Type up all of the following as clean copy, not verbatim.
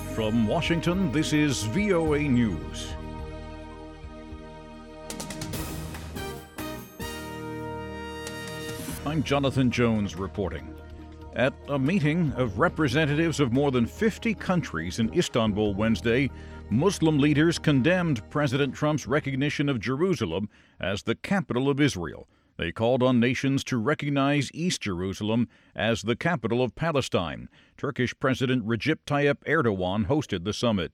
From Washington, this is VOA News. I'm Jonathan Jones reporting. At a meeting of representatives of more than 50 countries in Istanbul Wednesday, Muslim leaders condemned President Trump's recognition of Jerusalem as the capital of Israel. They called on nations to recognize East Jerusalem as the capital of Palestine. Turkish President Recep Tayyip Erdogan hosted the summit.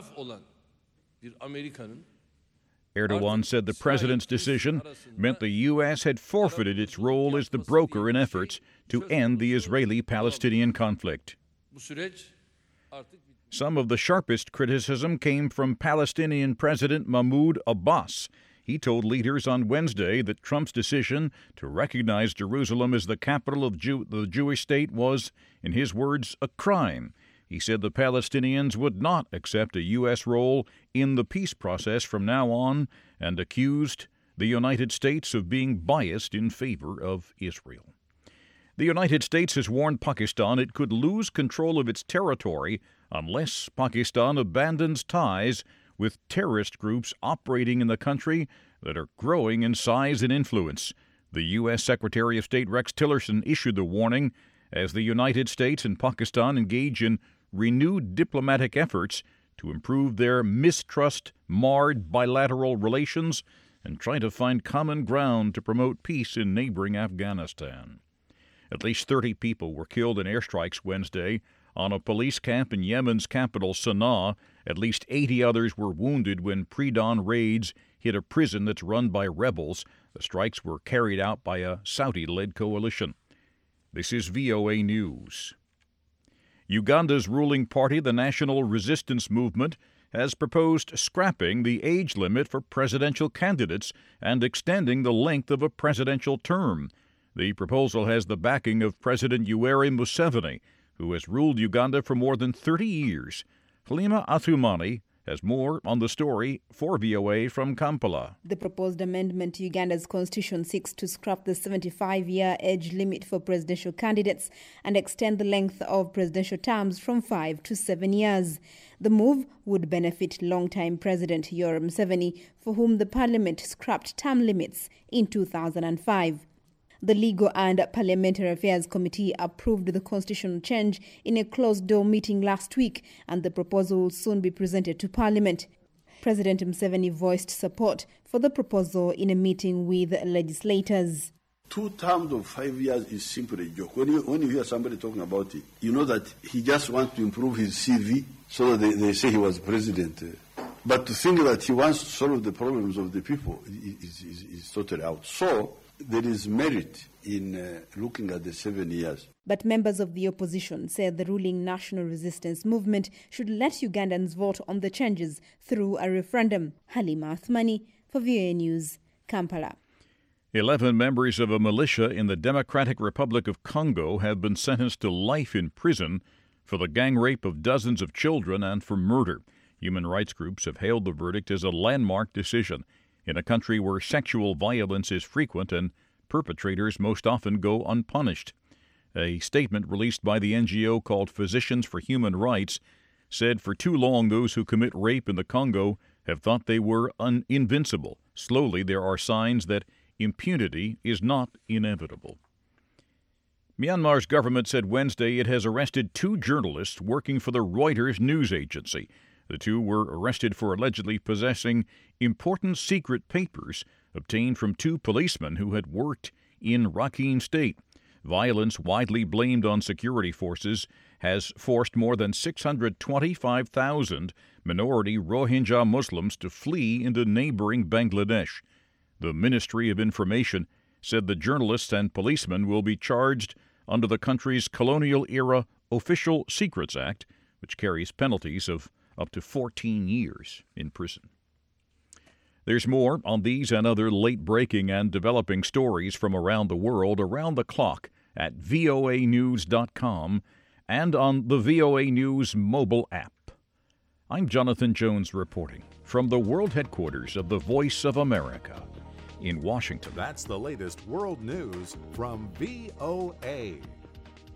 Erdogan said the president's decision meant the U.S. had forfeited its role as the broker in efforts to end the Israeli-Palestinian conflict. Some of the sharpest criticism came from Palestinian President Mahmoud Abbas. He told leaders on Wednesday that Trump's decision to recognize Jerusalem as the capital of the Jewish state was, in his words, a crime. He said the Palestinians would not accept a U.S. role in the peace process from now on and accused the United States of being biased in favor of Israel. The United States has warned Pakistan it could lose control of its territory unless Pakistan abandons ties with terrorist groups operating in the country that are growing in size and influence. The U.S. Secretary of State Rex Tillerson issued the warning as the United States and Pakistan engage in renewed diplomatic efforts to improve their mistrust-marred bilateral relations and try to find common ground to promote peace in neighboring Afghanistan. At least 30 people were killed in airstrikes Wednesday on a police camp in Yemen's capital, Sana'a. At least 80 others were wounded when pre-dawn raids hit a prison that's run by rebels. The strikes were carried out by a Saudi-led coalition. This is VOA News. Uganda's ruling party, the National Resistance Movement, has proposed scrapping the age limit for presidential candidates and extending the length of a presidential term. The proposal has the backing of President Yoweri Museveni, who has ruled Uganda for more than 30 years. Halima Athumani has more on the story for VOA from Kampala. The proposed amendment to Uganda's constitution seeks to scrap the 75-year age limit for presidential candidates and extend the length of presidential terms from 5 to 7 years. The move would benefit longtime President Yoweri Museveni, for whom the parliament scrapped term limits in 2005. The Legal and Parliamentary Affairs Committee approved the constitutional change in a closed-door meeting last week, and the proposal will soon be presented to Parliament. President Museveni voiced support for the proposal in a meeting with legislators. 2 terms of 5 years is simply a joke. When you hear somebody talking about it, you know that he just wants to improve his CV so that they say he was president. But to think that he wants to solve the problems of the people is totally out. So there is merit in looking at the 7 years. But members of the opposition said the ruling National Resistance Movement should let Ugandans vote on the changes through a referendum. Halima Athumani for VOA News, Kampala. 11 members of a militia in the Democratic Republic of Congo have been sentenced to life in prison for the gang rape of dozens of children and for murder. Human rights groups have hailed the verdict as a landmark decision in a country where sexual violence is frequent and perpetrators most often go unpunished. A statement released by the NGO called Physicians for Human Rights said for too long those who commit rape in the Congo have thought they were invincible. Slowly there are signs that impunity is not inevitable. Myanmar's government said Wednesday it has arrested 2 journalists working for the Reuters news agency. The 2 were arrested for allegedly possessing important secret papers obtained from 2 policemen who had worked in Rakhine State. Violence, widely blamed on security forces, has forced more than 625,000 minority Rohingya Muslims to flee into neighboring Bangladesh. The Ministry of Information said the journalists and policemen will be charged under the country's colonial-era Official Secrets Act, which carries penalties of up to 14 years in prison. There's more on these and other late-breaking and developing stories from around the world around the clock at voanews.com and on the VOA News mobile app. I'm Jonathan Jones reporting from the world headquarters of the Voice of America in Washington. That's the latest world news from VOA.